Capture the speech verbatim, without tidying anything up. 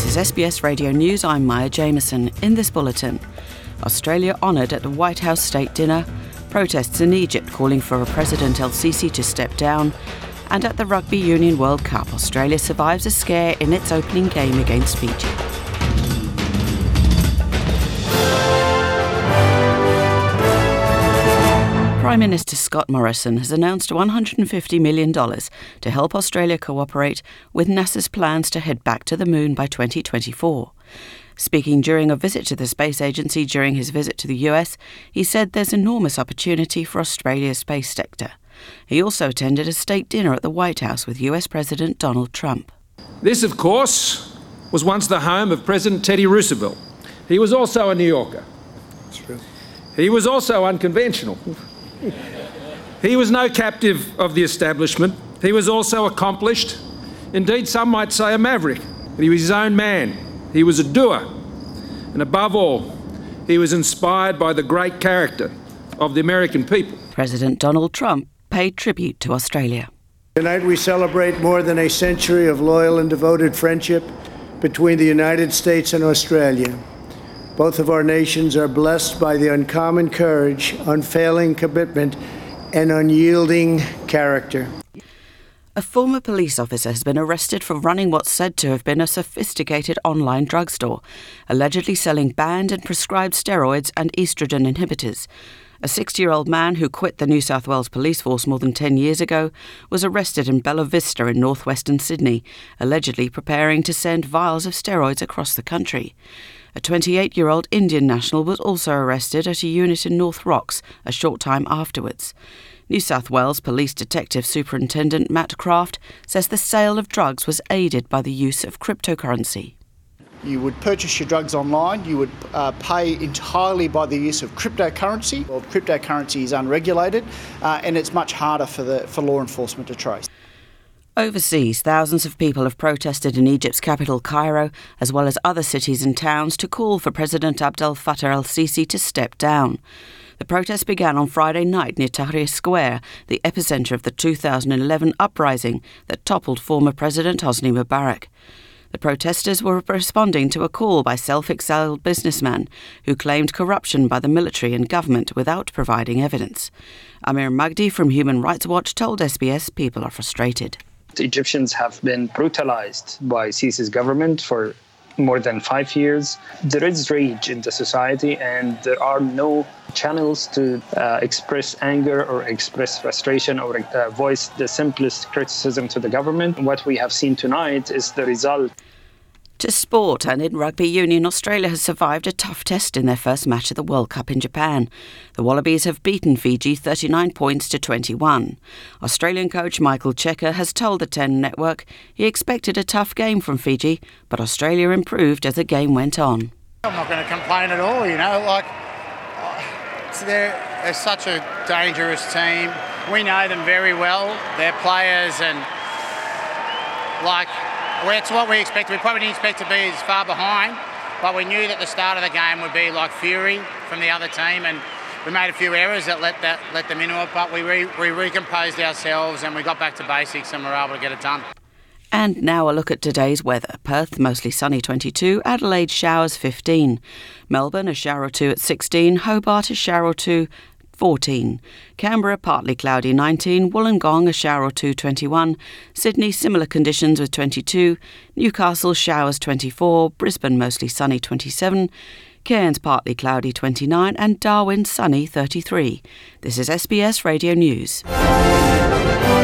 is S B S Radio News. I'm Maya Jameson. In this bulletin, Australia honoured at the White House State Dinner, protests in Egypt calling for President El-Sisi to step down, and at the Rugby Union World Cup, Australia survives a scare in its opening game against Fiji. Prime Minister Scott Morrison has announced one hundred fifty million dollars to help Australia cooperate with NASA's plans to head back to the moon by twenty twenty-four. Speaking during a visit to the space agency during his visit to the U S, he said there's enormous opportunity for Australia's space sector. He also attended a state dinner at the White House with U S President Donald Trump. This, of course, was once the home of President Teddy Roosevelt. He was also a New Yorker. That's true. He was also unconventional. He was no captive of the establishment. He was also accomplished. Indeed, some might say a maverick. But he was his own man. He was a doer. And above all, he was inspired by the great character of the American people. President Donald Trump paid tribute to Australia. Tonight we celebrate more than a century of loyal and devoted friendship between the United States and Australia. Both of our nations are blessed by the uncommon courage, unfailing commitment, and unyielding character. A former police officer has been arrested for running what's said to have been a sophisticated online drugstore, allegedly selling banned and prescribed steroids and estrogen inhibitors. A sixty-year-old man who quit the New South Wales Police Force more than ten years ago was arrested in Bella Vista in northwestern Sydney, allegedly preparing to send vials of steroids across the country. A twenty-eight-year-old Indian national was also arrested at a unit in North Rocks a short time afterwards. New South Wales Police Detective Superintendent Matt Craft says the sale of drugs was aided by the use of cryptocurrency. You would purchase your drugs online, you would uh, pay entirely by the use of cryptocurrency. Well, cryptocurrency is unregulated uh, and it's much harder for, the, for law enforcement to trace. Overseas, thousands of people have protested in Egypt's capital, Cairo, as well as other cities and towns to call for President Abdel Fattah el-Sisi to step down. The protest began on Friday night near Tahrir Square, the epicentre of the two thousand eleven uprising that toppled former President Hosni Mubarak. The protesters were responding to a call by self-exiled businessman who claimed corruption by the military and government without providing evidence. Amir Magdi from Human Rights Watch told S B S people are frustrated. Egyptians have been brutalized by Sisi's government for more than five years. There is rage in the society and there are no channels to uh, express anger or express frustration or uh, voice the simplest criticism to the government. What we have seen tonight is the result. To sport, and in rugby union, Australia has survived a tough test in their first match of the World Cup in Japan. The Wallabies have beaten Fiji thirty-nine points to twenty-one. Australian coach Michael Cheika has told the Ten Network he expected a tough game from Fiji, but Australia improved as the game went on. I'm not going to complain at all, you know, like, they're, they're such a dangerous team. We know them very well, their players, and like, that's what we expected. We probably didn't expect to be as far behind, but we knew that the start of the game would be like fury from the other team, and we made a few errors that let that let them into it, but we, re, we recomposed ourselves and we got back to basics and we were able to get it done. And now a look at today's weather. Perth, mostly sunny, twenty-two. Adelaide, showers, fifteen. Melbourne, a shower or two at sixteen. Hobart, a shower or two, fourteen. Canberra, partly cloudy, nineteen. Wollongong, a shower or two, twenty-one. Sydney, similar conditions with twenty-two. Newcastle, showers, twenty-four. Brisbane, mostly sunny, twenty-seven. Cairns, partly cloudy, twenty-nine. And Darwin, sunny, thirty-three. This is S B S Radio News.